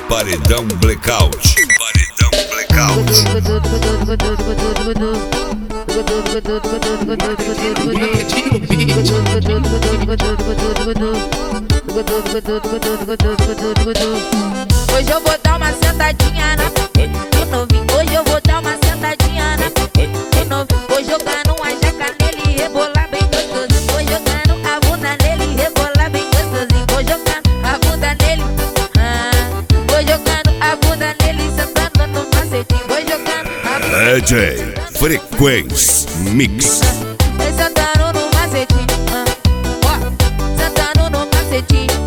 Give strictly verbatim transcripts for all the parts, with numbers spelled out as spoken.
Paredão Blackout. Paredão Blackout. Hoje eu vou dar uma sentadinha na no novinho. Hoje eu vou dar uma sentadinha na no novinho. Vou jogando uma jaca nele e rebolar bem gostosinho. Vou jogando a bunda nele e rebolar bem gostosinho. Vou jogando a bunda nele, ah, vou jogando a bunda nele, sentando no macetinho. Vou jogando a bunda D J Frequência Mix. Vai sentando no macetinho, ah, ó, sentando no macetinho.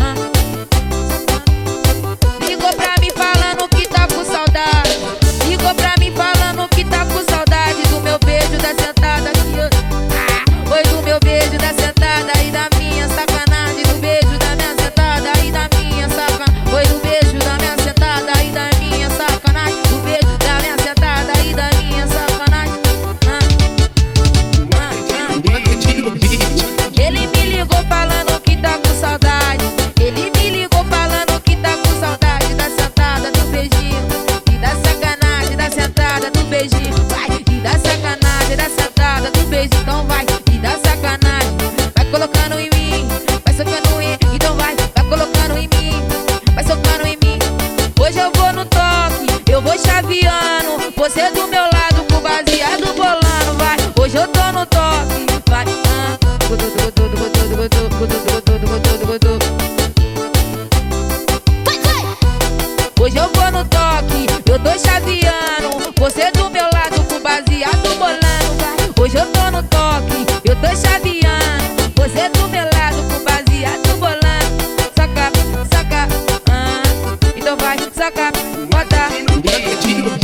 Ligou pra mim falando que tá com saudade. Ligou pra mim falando que tá com saudade do meu beijo, da sentada aqui, ah, oi, do meu beijo, da sentada e da minha sacanagem. Do beijo da minha sentada e da minha sacanagem. Oi, do beijo da minha sentada e da minha sacanagem. Do beijo da minha sentada e da minha sacanagem. ah, ah, ah. Ele me ligou falando que tá com saudade. Ele me ligou falando que tá com saudade da sentada, do beijinho e da sacanagem, da sentada, do beijinho. Vai, e da sacanagem, da sentada, do beijinho. Então vai, e da sacanagem, vai colocando em mim, vai socando em, então vai, vai colocando em mim, vai socando em mim. Hoje eu vou no toque, eu vou chaveando, você do meu lado com baseado bolando, vai. Hoje eu tô no toque, vai. ah. Hoje eu vou no toque, eu tô chaveando, você do meu lado com baseado bolando, vai. Hoje eu tô no toque, eu tô chaveando, você do meu lado com baseado bolando. Saca, saca, ah, então vai, saca, bota.